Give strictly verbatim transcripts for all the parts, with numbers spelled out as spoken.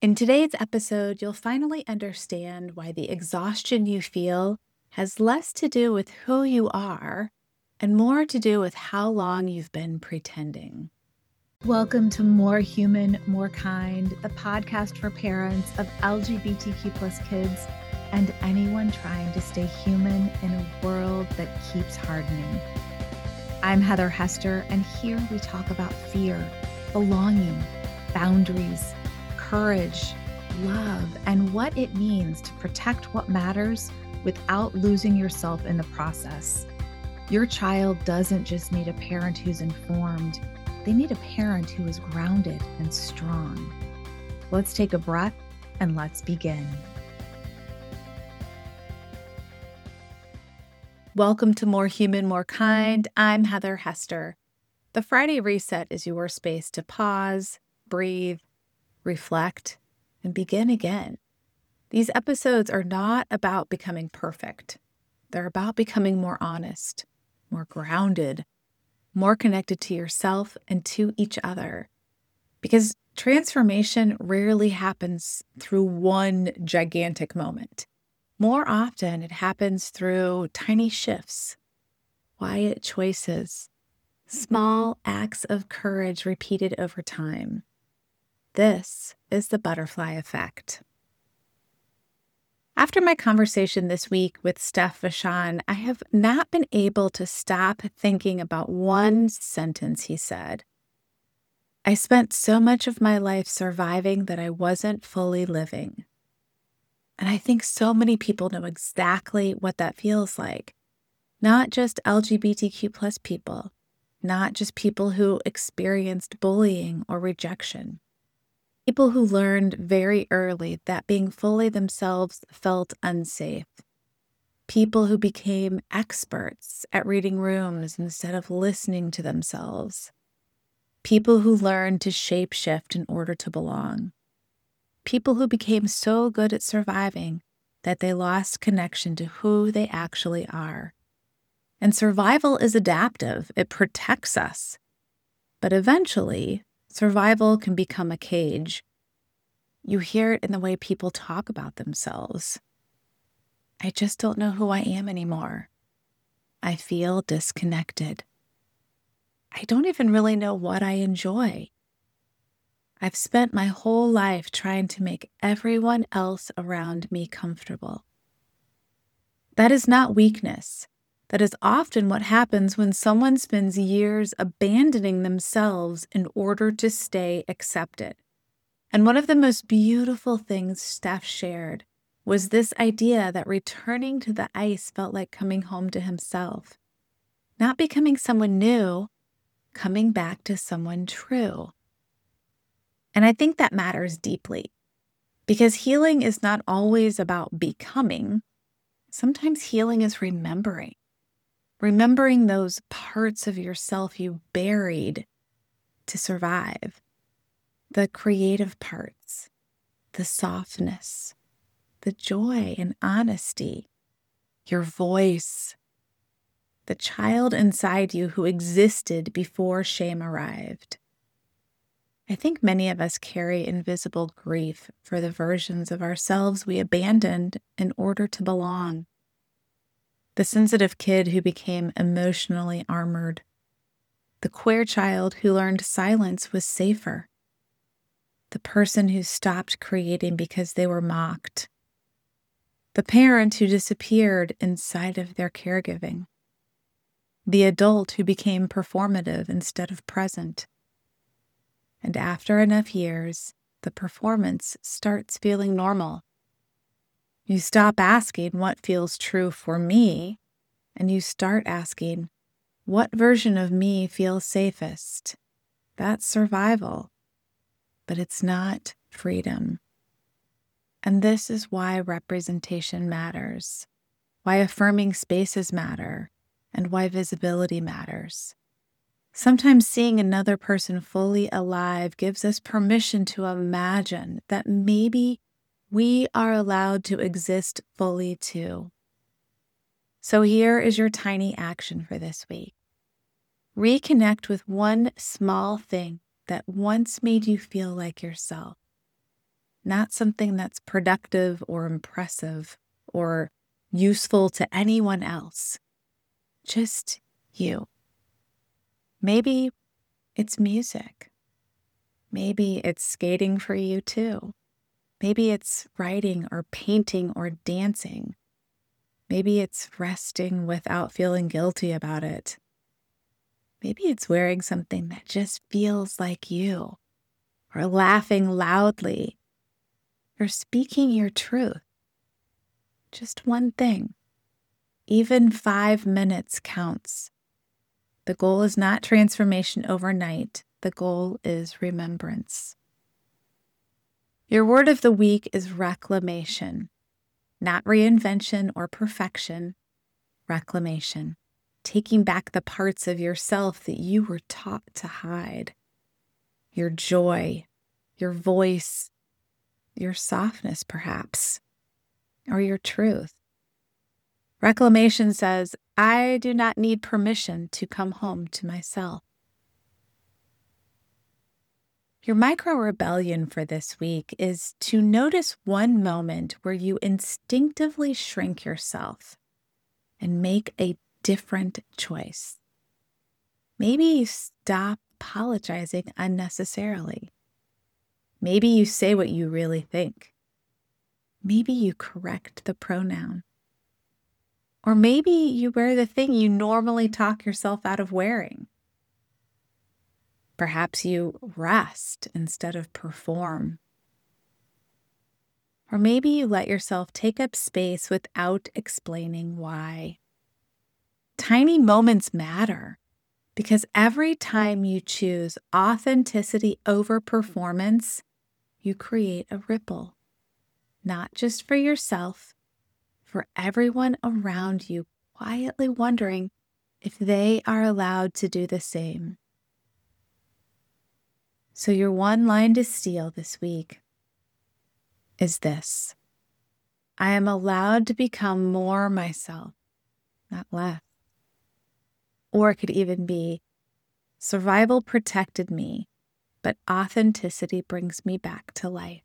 In today's episode, you'll finally understand why the exhaustion you feel has less to do with who you are and more to do with how long you've been pretending. Welcome to More Human, More Kind, the podcast for parents of L G B T Q plus kids and anyone trying to stay human in a world that keeps hardening. I'm Heather Hester, and here we talk about fear, belonging, boundaries, courage, love, and what it means to protect what matters without losing yourself in the process. Your child doesn't just need a parent who's informed, they need a parent who is grounded and strong. Let's take a breath and let's begin. Welcome to More Human, More Kind. I'm Heather Hester. The Friday Reset is your space to pause, breathe, reflect, and begin again. These episodes are not about becoming perfect. They're about becoming more honest, more grounded, more connected to yourself and to each other. Because transformation rarely happens through one gigantic moment. More often, it happens through tiny shifts, quiet choices, small acts of courage repeated over time. This is the butterfly effect. After my conversation this week with Steph Vachon, I have not been able to stop thinking about one sentence he said. I spent so much of my life surviving that I wasn't fully living. And I think so many people know exactly what that feels like. Not just L G B T Q plus people, not just people who experienced bullying or rejection. People who learned very early that being fully themselves felt unsafe. People who became experts at reading rooms instead of listening to themselves. People who learned to shapeshift in order to belong. People who became so good at surviving that they lost connection to who they actually are. And survival is adaptive. It protects us. But eventually, survival can become a cage. You hear it in the way people talk about themselves. I just don't know who I am anymore. I feel disconnected. I don't even really know what I enjoy. I've spent my whole life trying to make everyone else around me comfortable. That is not weakness. That is often what happens when someone spends years abandoning themselves in order to stay accepted. And one of the most beautiful things Steph shared was this idea that returning to the ice felt like coming home to himself. Not becoming someone new, coming back to someone true. And I think that matters deeply because healing is not always about becoming. Sometimes healing is remembering. Remembering those parts of yourself you buried to survive. The creative parts, the softness, the joy and honesty, your voice, the child inside you who existed before shame arrived. I think many of us carry invisible grief for the versions of ourselves we abandoned in order to belong. The sensitive kid who became emotionally armored. The queer child who learned silence was safer. The person who stopped creating because they were mocked. The parent who disappeared inside of their caregiving. The adult who became performative instead of present. And after enough years, the performance starts feeling normal. You stop asking what feels true for me, and you start asking, what version of me feels safest? That's survival, but it's not freedom. And this is why representation matters, why affirming spaces matter, and why visibility matters. Sometimes seeing another person fully alive gives us permission to imagine that maybe we are allowed to exist fully too. So here is your tiny action for this week. Reconnect with one small thing that once made you feel like yourself. not something that's productive or impressive or useful to anyone else. Just you. Maybe it's music. Maybe it's skating for you too. Maybe it's writing or painting or dancing. Maybe it's resting without feeling guilty about it. Maybe it's wearing something that just feels like you, or laughing loudly, or speaking your truth. Just one thing. Even five minutes counts. The goal is not transformation overnight. The goal is remembrance. Your word of the week is reclamation, not reinvention or perfection. Reclamation. Taking back the parts of yourself that you were taught to hide. Your joy, your voice, your softness perhaps, or your truth. Reclamation says, I do not need permission to come home to myself. Your micro rebellion for this week is to notice one moment where you instinctively shrink yourself and make a different choice. Maybe you stop apologizing unnecessarily. Maybe you say what you really think. Maybe you correct the pronoun. Or maybe you wear the thing you normally talk yourself out of wearing. Perhaps you rest instead of perform. Or maybe you let yourself take up space without explaining why. Tiny moments matter because every time you choose authenticity over performance, you create a ripple, not just for yourself, for everyone around you, quietly wondering if they are allowed to do the same. So your one line to steal this week is this: I am allowed to become more myself, not less. Or it could even be, survival protected me, but authenticity brings me back to life.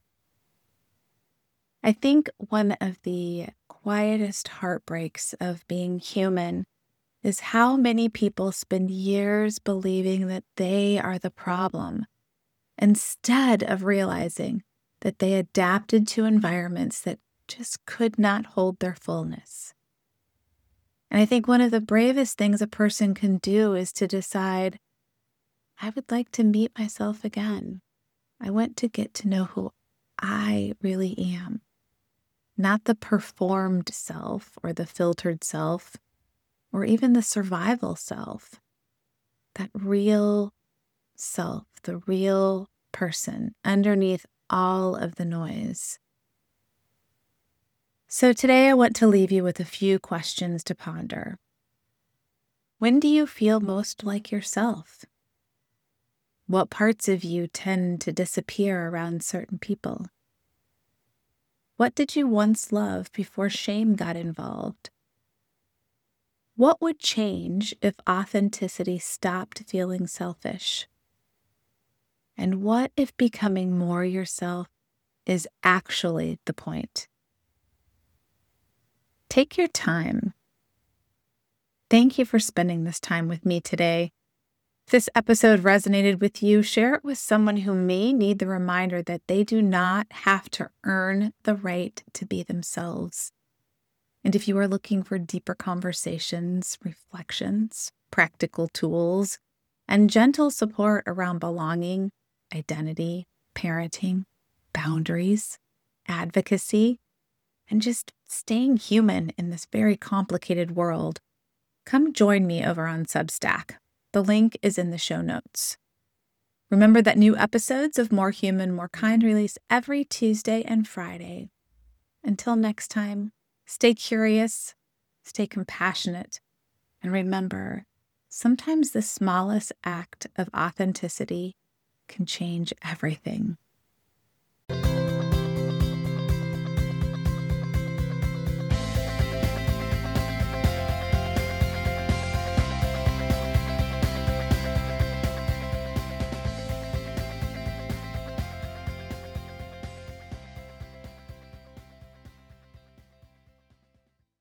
I think one of the quietest heartbreaks of being human is how many people spend years believing that they are the problem, instead of realizing that they adapted to environments that just could not hold their fullness. And I think one of the bravest things a person can do is to decide, I would like to meet myself again. I want to get to know who I really am, not the performed self or the filtered self or even the survival self. That real self, the real person underneath all of the noise. So today I want to leave you with a few questions to ponder. When do you feel most like yourself? What parts of you tend to disappear around certain people? What did you once love before shame got involved? What would change if authenticity stopped feeling selfish? And what if becoming more yourself is actually the point? Take your time. Thank you for spending this time with me today. If this episode resonated with you, share it with someone who may need the reminder that they do not have to earn the right to be themselves. And if you are looking for deeper conversations, reflections, practical tools, and gentle support around belonging, identity, parenting, boundaries, advocacy, and just staying human in this very complicated world, come join me over on Substack. The link is in the show notes. Remember that new episodes of More Human, More Kind release every Tuesday and Friday. Until next time, stay curious, stay compassionate, and remember, sometimes the smallest act of authenticity can change everything.